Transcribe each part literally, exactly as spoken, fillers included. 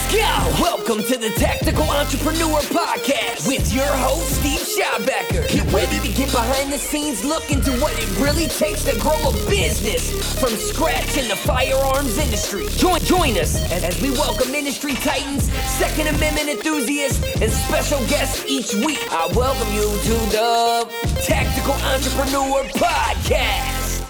Go! Welcome to the Tactical Entrepreneur Podcast with your host, Steve Schabacker. Get ready to get behind the scenes, look into what it really takes to grow a business from scratch in the firearms industry. Join, join us as, as we welcome industry titans, Second Amendment enthusiasts, and special guests each week. I welcome you to the Tactical Entrepreneur Podcast.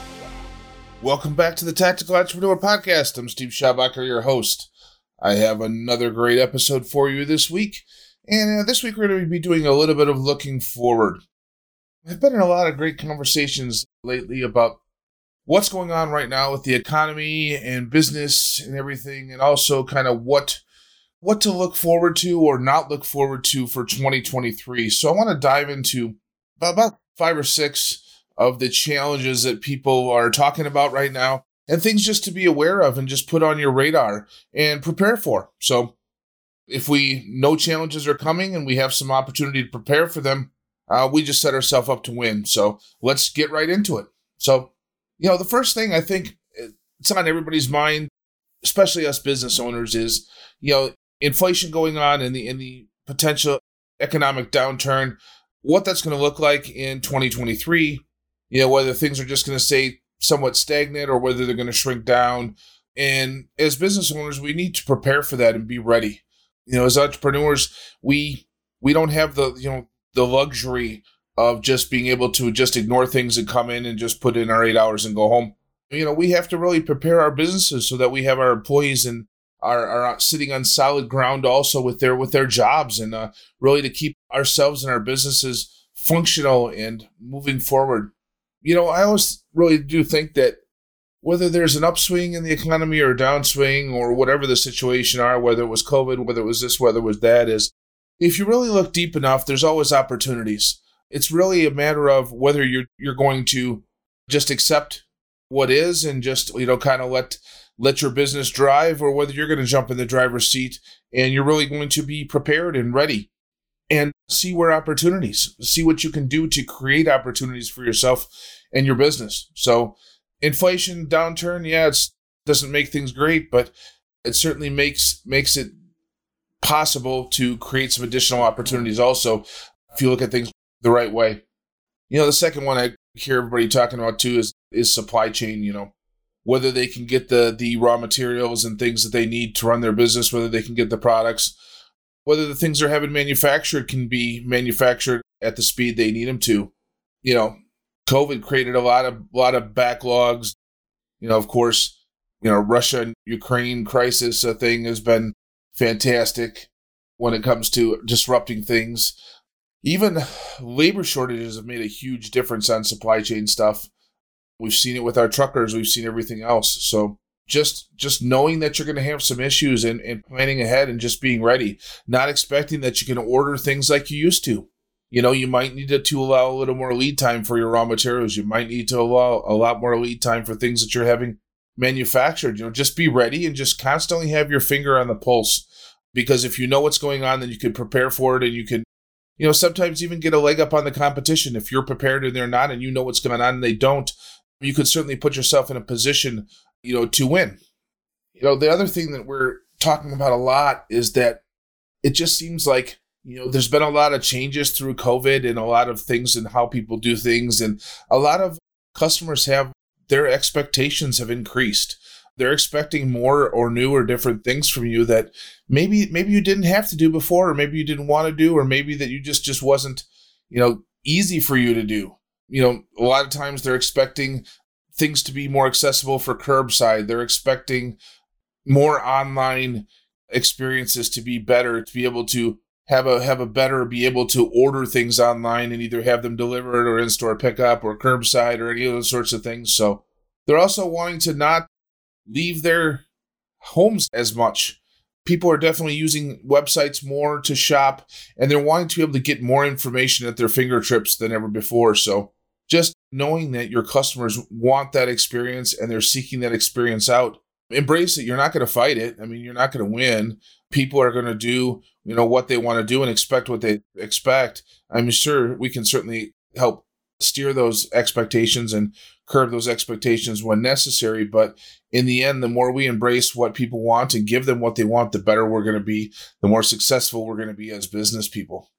Welcome back to the Tactical Entrepreneur Podcast. I'm Steve Schabacker, your host. I have another great episode for you this week. And uh, this week we're going to be doing a little bit of looking forward. I've been in a lot of great conversations lately about what's going on right now with the economy and business and everything, and also kind of what what to look forward to or not look forward to for twenty twenty-three. So I want to dive into about five or six of the challenges that people are talking about right now, and things just to be aware of and just put on your radar and prepare for. So if we know challenges are coming and we have some opportunity to prepare for them, uh, we just set ourselves up to win. So let's get right into it. So, you know, the first thing I think it's on everybody's mind, especially us business owners, is, you know, inflation going on and the, and the potential economic downturn, what that's going to look like in twenty twenty-three, you know, whether things are just going to stay somewhat stagnant or whether they're going to shrink down. And as business owners, we need to prepare for that and be ready. You know, as entrepreneurs, we we don't have the, you know, the luxury of just being able to just ignore things and come in and just put in our eight hours and go home. You know, we have to really prepare our businesses so that we have our employees and are, are sitting on solid ground also with their with their jobs, and uh, really to keep ourselves and our businesses functional and moving forward. You know, I always really do think that whether there's an upswing in the economy or a downswing or whatever the situation are, whether it was COVID, whether it was this, whether it was that, is if you really look deep enough, there's always opportunities. It's really a matter of whether you're you're going to just accept what is and just, you know, kind of let let your business drive, or whether you're going to jump in the driver's seat and you're really going to be prepared and ready and see where opportunities, see what you can do to create opportunities for yourself and your business. So inflation, downturn, yeah, it doesn't make things great, but it certainly makes makes it possible to create some additional opportunities also if you look at things the right way. You know, the second one I hear everybody talking about too is is supply chain, you know, whether they can get the the raw materials and things that they need to run their business, whether they can get the products, whether the things they're having manufactured can be manufactured at the speed they need them to. You know, COVID created a lot of a lot of backlogs. You know, of course, you know, Russia and Ukraine crisis uh, thing has been fantastic when it comes to disrupting things. Even labor shortages have made a huge difference on supply chain stuff. We've seen it with our truckers. We've seen everything else. So just just knowing that you're going to have some issues and, and planning ahead and just being ready, not expecting that you can order things like you used to. You know, you might need to, to allow a little more lead time for your raw materials. You might need to allow a lot more lead time for things that you're having manufactured. You know, just be ready and just constantly have your finger on the pulse. Because if you know what's going on, then you can prepare for it, and you can, you know, sometimes even get a leg up on the competition. If you're prepared and they're not, and you know what's going on and they don't, you could certainly put yourself in a position, you know, to win. You know, the other thing that we're talking about a lot is that it just seems like, you know, there's been a lot of changes through COVID and a lot of things in how people do things. And a lot of customers have, their expectations have increased. They're expecting more or new or different things from you that maybe maybe you didn't have to do before, or maybe you didn't want to do, or maybe that you just, just wasn't, you know, easy for you to do. You know, a lot of times they're expecting things to be more accessible for curbside. They're expecting more online experiences to be better, to be able to have a have a better, be able to order things online and either have them delivered or in-store pickup or curbside or any of those sorts of things. So they're also wanting to not leave their homes as much. People are definitely using websites more to shop, and they're wanting to be able to get more information at their fingertips than ever before. So just knowing that your customers want that experience and they're seeking that experience out, embrace it. You're not going to fight it. I mean, you're not going to win. People are going to do, you know, what they want to do and expect what they expect. I'm sure we can certainly help steer those expectations and curb those expectations when necessary. But in the end, the more we embrace what people want and give them what they want, the better we're going to be, the more successful we're going to be as business people.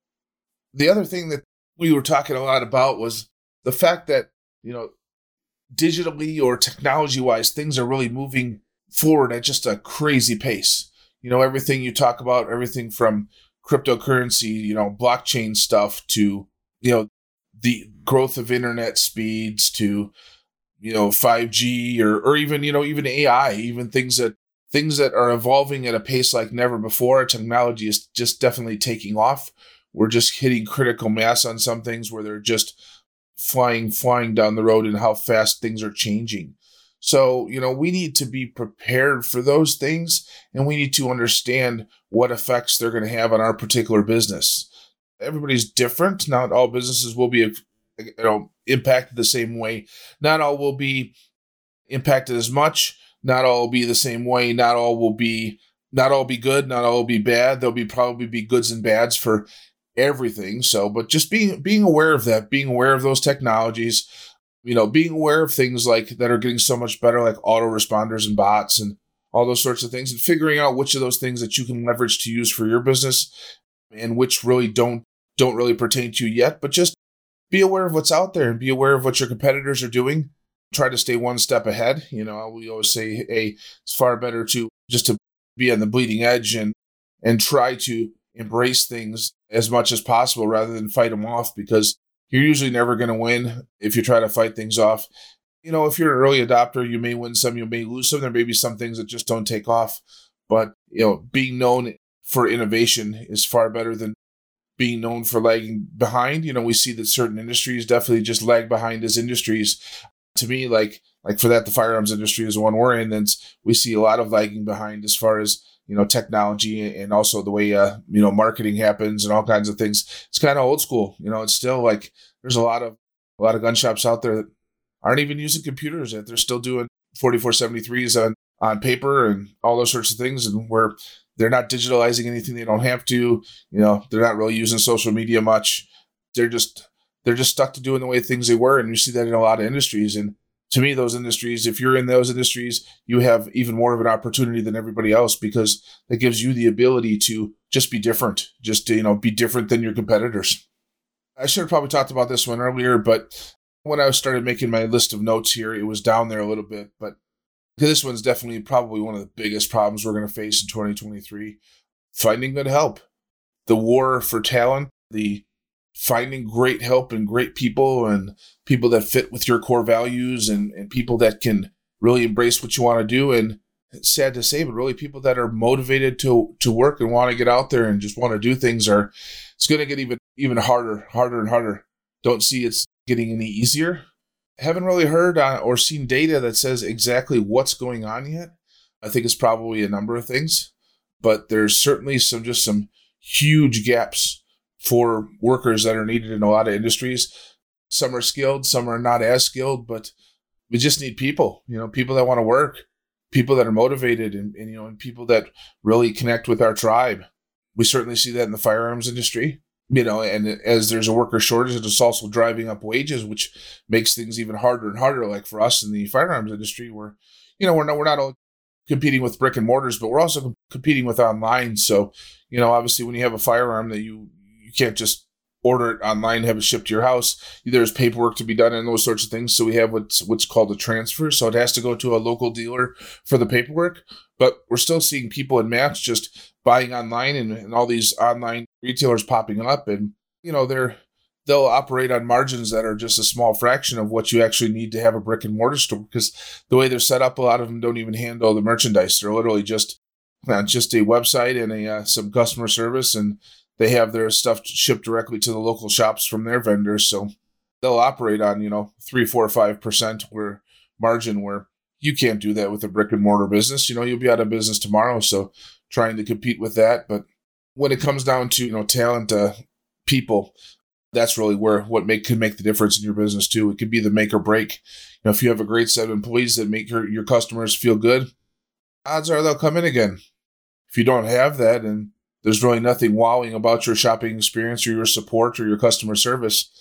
The other thing that we were talking a lot about was the fact that, you know, digitally or technology-wise, things are really moving forward at just a crazy pace. You know, everything you talk about, everything from cryptocurrency, you know, blockchain stuff to, you know, the growth of internet speeds to, you know, five G or, or even, you know, even A I, even things that things that are evolving at a pace like never before. Technology is just definitely taking off. We're just hitting critical mass on some things where they're just flying, flying down the road and how fast things are changing. So, you know, we need to be prepared for those things, and we need to understand what effects they're going to have on our particular business. Everybody's different. Not all businesses will be, you know, impacted the same way. Not all will be impacted as much. Not all will be the same way. Not all will be, not all be good. Not all will be bad. There'll be probably be goods and bads for everything. So, but just being being aware of that, being aware of those technologies, you know, being aware of things like that are getting so much better, like autoresponders and bots and all those sorts of things, and figuring out which of those things that you can leverage to use for your business and which really don't don't really pertain to you yet. But just be aware of what's out there and be aware of what your competitors are doing. Try to stay one step ahead. You know, we always say, hey, it's far better to just to be on the bleeding edge and and try to embrace things as much as possible rather than fight them off, because you're usually never going to win if you try to fight things off. You know, if you're an early adopter, you may win some, you may lose some. There may be some things that just don't take off. But, you know, being known for innovation is far better than being known for lagging behind. You know, we see that certain industries definitely just lag behind as industries. To me, like like for that, the firearms industry is the one we're in, and we see a lot of lagging behind as far as, you know, technology and also the way, uh, you know, marketing happens and all kinds of things. It's kind of old school. You know, it's still like there's a lot of a lot of gun shops out there that aren't even using computers yet. They're still doing forty-four seventy-threes on, on paper and all those sorts of things, and where they're not digitalizing anything they don't have to. You know, they're not really using social media much. They're just they're just stuck to doing the way things they were, and you see that in a lot of industries. And to me, those industries, if you're in those industries, you have even more of an opportunity than everybody else, because that gives you the ability to just be different, just to, you know, be different than your competitors. I should have probably talked about this one earlier, but when I started making my list of notes here, it was down there a little bit. But this one's definitely probably one of the biggest problems we're going to face in twenty twenty-three. Finding good help. The war for talent, the finding great help and great people and people that fit with your core values and, and people that can really embrace what you want to do. And it's sad to say, but really people that are motivated to to work and want to get out there and just want to do things are, it's going to get even, even harder, harder and harder. Don't see it's getting any easier. Haven't really heard uh, or seen data that says exactly what's going on yet. I think it's probably a number of things, but there's certainly some just some huge gaps for workers that are needed in a lot of industries. Some are skilled, some are not as skilled, but we just need people, you know, people that want to work, people that are motivated and, and, you know, and people that really connect with our tribe. We certainly see that in the firearms industry, you know, and as there's a worker shortage, it's also driving up wages, which makes things even harder and harder. Like for us in the firearms industry, we're, you know, we're not, we're not all competing with brick and mortars, but we're also competing with online. So, you know, obviously when you have a firearm that you, you can't just order it online, have it shipped to your house. There's paperwork to be done and those sorts of things. So we have what's what's called a transfer. So it has to go to a local dealer for the paperwork. But we're still seeing people in mass just buying online and, and all these online retailers popping up. And, you know, they're they'll operate on margins that are just a small fraction of what you actually need to have a brick and mortar store, because the way they're set up, a lot of them don't even handle the merchandise. They're literally just, uh, just a website and a uh, some customer service, and they have their stuff shipped directly to the local shops from their vendors. So they'll operate on, you know, three, four, five percent where margin where you can't do that with a brick and mortar business. You know, you'll be out of business tomorrow. So trying to compete with that. But when it comes down to, you know, talent, uh, people, that's really where what make could make the difference in your business too. It could be the make or break. You know, if you have a great set of employees that make your, your customers feel good, odds are they'll come in again. If you don't have that, and there's really nothing wowing about your shopping experience or your support or your customer service,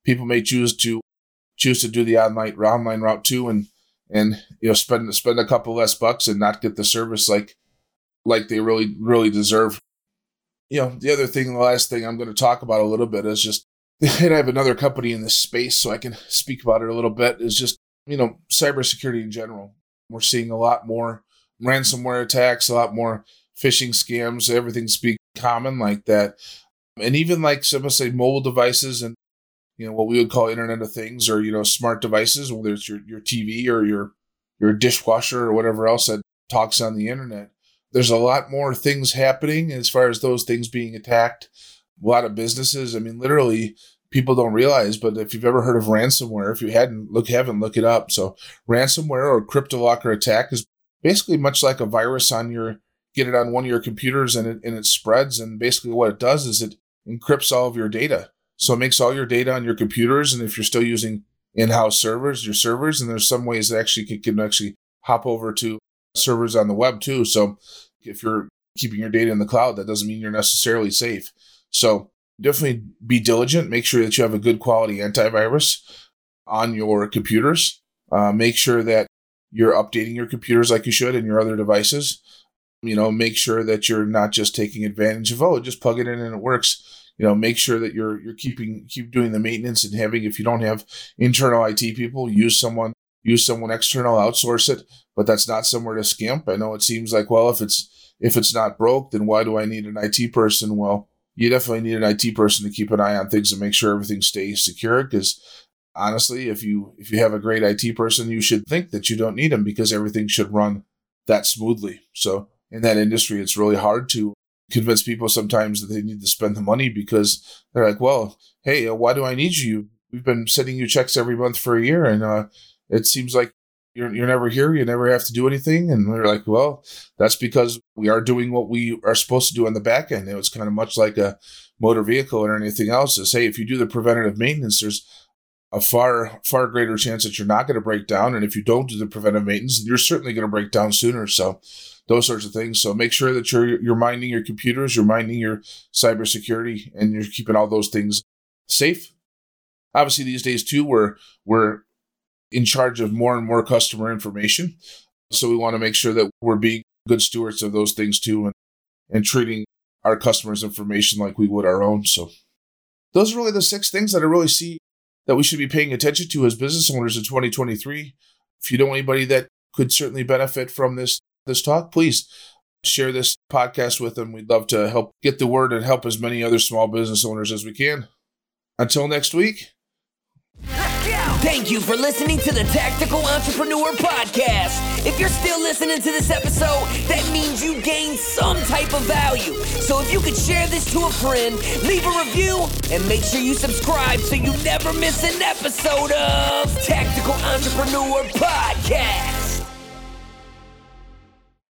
people may choose to choose to do the online online route too, and and you know spend spend a couple less bucks and not get the service like like they really really deserve. You know, the other thing, the last thing I'm going to talk about a little bit is just, and I have another company in this space, so I can speak about it a little bit, is just, you know, cybersecurity in general. We're seeing a lot more ransomware attacks, a lot more phishing scams, everything's becoming common like that. And even like some say mobile devices and, you know, what we would call Internet of Things, or, you know, smart devices, whether it's your, your T V or your, your dishwasher or whatever else that talks on the internet. There's a lot more things happening as far as those things being attacked. A lot of businesses, I mean, literally, people don't realize, but if you've ever heard of ransomware, if you hadn't, look, haven't, look it up. So ransomware or CryptoLocker attack is basically much like a virus on your, get it on one of your computers and it, and it spreads. And basically what it does is it encrypts all of your data. So it makes all your data on your computers. And if you're still using in-house servers, your servers, and there's some ways that actually can, can actually hop over to servers on the web too. So if you're keeping your data in the cloud, that doesn't mean you're necessarily safe. So definitely be diligent. Make sure that you have a good quality antivirus on your computers. Uh, make sure that you're updating your computers like you should and your other devices. You know, make sure that you're not just taking advantage of, oh, just plug it in and it works. You know, make sure that you're you're keeping keep doing the maintenance and having, if you don't have internal I T people, use someone use someone external, outsource it. But that's not somewhere to skimp. I know it seems like, well, if it's if it's not broke, then why do I need an I T person? Well, you definitely need an I T person to keep an eye on things and make sure everything stays secure. Because honestly, if you if you have a great I T person, you should think that you don't need them because everything should run that smoothly. So in that industry, it's really hard to convince people sometimes that they need to spend the money because they're like, well, hey, uh, why do I need you? We've been sending you checks every month for a year, and uh, it seems like you're you're never here. You never have to do anything. And we're like, well, that's because we are doing what we are supposed to do on the back end. It's kind of much like a motor vehicle or anything else. Is, hey, if you do the preventative maintenance, there's a far, far greater chance that you're not going to break down. And if you don't do the preventive maintenance, you're certainly going to break down sooner. So those sorts of things. So make sure that you're you're minding your computers, you're minding your cybersecurity, and you're keeping all those things safe. Obviously, these days too, we're we're in charge of more and more customer information. So we want to make sure that we're being good stewards of those things too, and, and treating our customers' information like we would our own. So those are really the six things that I really see that we should be paying attention to as business owners in twenty twenty-three. If you know anybody that could certainly benefit from this this talk, please share this podcast with them. We'd love to help get the word and help as many other small business owners as we can. Until next week. Thank you for listening to the Tactical Entrepreneur Podcast. If you're still listening to this episode, that means you gained some type of value. So if you could share this to a friend, leave a review, and make sure you subscribe so you never miss an episode of Tactical Entrepreneur Podcast.